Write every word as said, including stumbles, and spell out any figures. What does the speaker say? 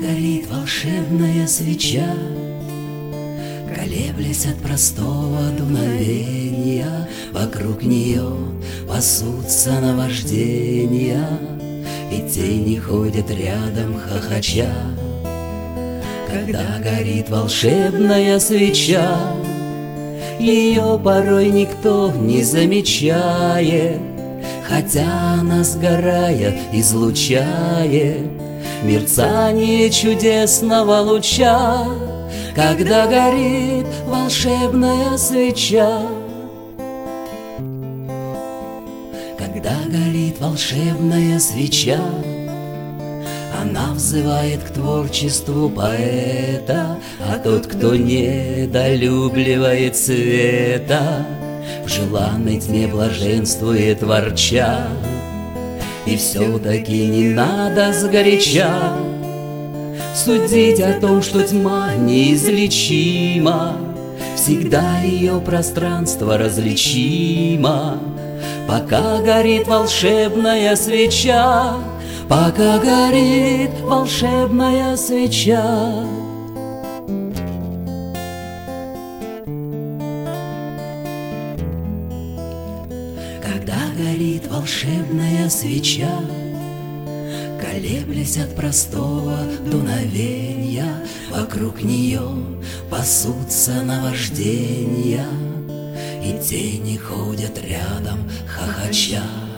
горит волшебная свеча, колеблясь от простого дуновения, вокруг нее пасутся наваждения, и тени ходят рядом хохоча. Когда горит волшебная свеча, ее порой никто не замечает, хотя она, сгорая, излучает мерцание чудесного луча. Когда горит волшебная свеча, когда горит волшебная свеча, она взывает к творчеству поэта, а тот, кто недолюбливает света, в желанной тьме блаженствует ворча. И все-таки не надо сгоряча судить о том, что тьма неизлечима, всегда ее пространство различимо. Пока горит волшебная свеча, пока горит волшебная свеча. Когда горит волшебная свеча, колеблясь от простого дуновения, вокруг нее пасутся наваждения, и тени ходят рядом хохоча.